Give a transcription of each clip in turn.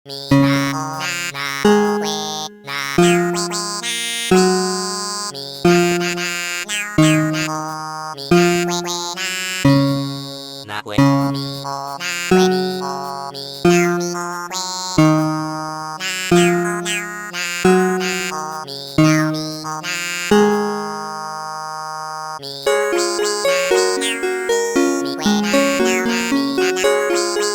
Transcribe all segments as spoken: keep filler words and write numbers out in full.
มีนาโอนาโอเวนาเวเวนามีนานานาโอมีนาเวเวนานาเวมีโอนาเวมีโอมีนามีโอเวนานานานาโอมีนามีโอนามีมีมีนามีเวนานามีนานามีมี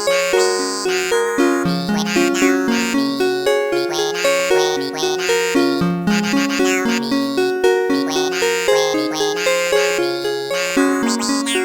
นามีเวนานามีมีเวนาเวมีเวนามีนานานานามีมีเวนาเวมีเวนามีนาเวมีนา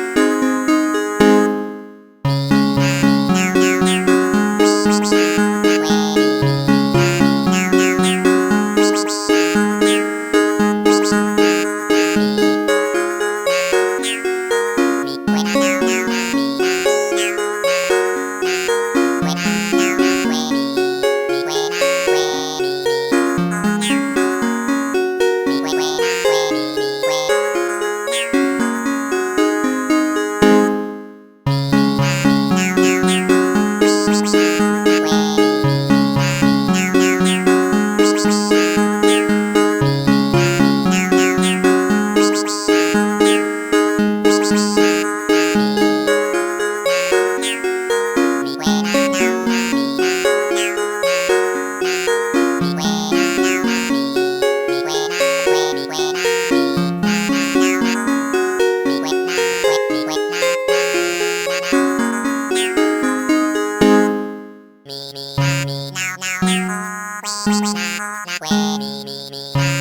มีมีนามีนาวนาเวเวนาเวมีมีมี